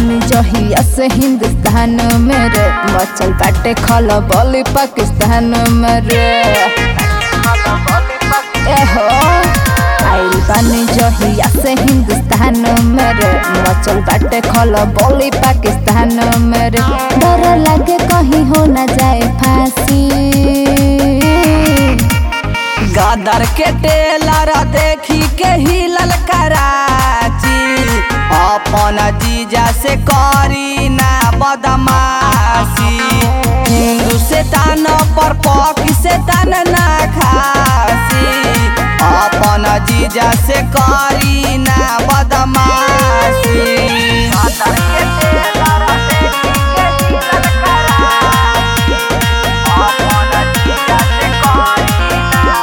बानी जहिया से हिंदुस्तान में रे, मचल बाटे खलबली पाकिस्तान में रे। एहो आइल बानी जहिया से हिंदुस्तान में रे, मचल बाटे खलबली पाकिस्तान में रे। डर लागे कहीं हो न जाए फांसी। गदर के टेलर देखी के हिलल कराची, अपन जीजा से करी ना बदमाशी। हिंदू से तान पर पकी से तान ना खासी, अपन जीजा से करी ना बदमाशी। गदर के टेलर देखी के हिलल कराची, अपन जीजा से करी ना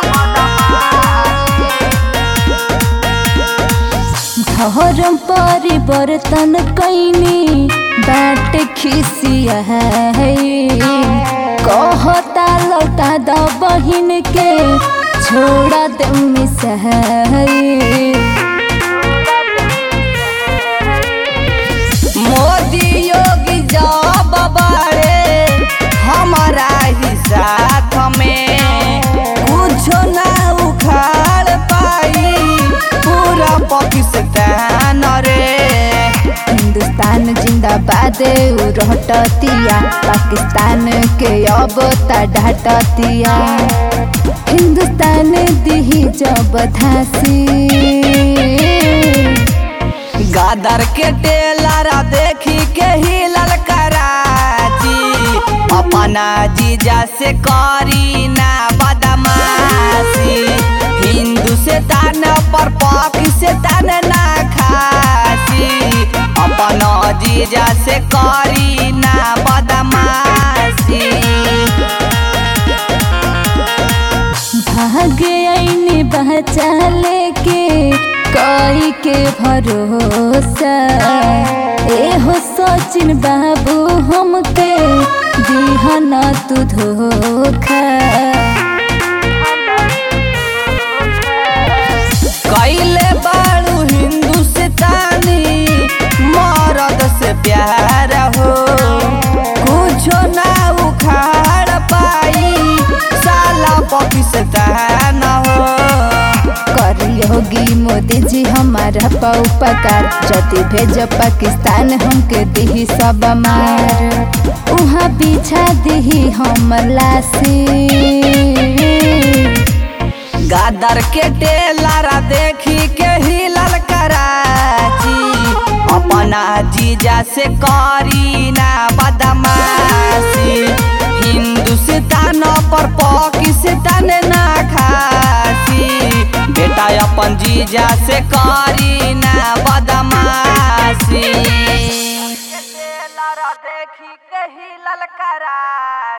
धर्म परिवर्तन कैनी बाट खिसिया है, कहता लौटा द बहिन के छोड़ा दे मोदी योगी जब बड़े हमारा ही साथ में, कुछ ना उखाड़ पाई पूरा पाकिस्तान रे। हिंदुस्तान जिंदाबाद रहतिया, पाकिस्तान के अब डाटतिया। हिंदुस्तान दिही जब धासी। गदर के टेलर देखी के हिलल कराची, अपना जीजा से करी ना बदमाशी। हिंदू से तान पर पाकी से तान ना खासी, अपना जीजा से करी ना बदमाशी। भागे आईने बचा लेके कई के भरोसा। एहो सचिन बाबू हमके दिहना तू धोखा। कैले बाड़ू हिंदू से तानी मरद से प्यार हो, कुछ ना उखाड़ पाई साला पाकिस्तान हो। योगी मोदी जी हमारा उपकार, जति भेज पाकिस्तान हमके दिही सब मार। उहाँ बिछा दिही हमर लाशी। गदर के टेलर देखी के हिलल कराची, अपना जीजा से करी ना बदमाशी। हिंदू से तान पर पाकी से तान ना खासी, बेटा अपन जीजा से करी ना बदमाशी। देखी के हिलल करा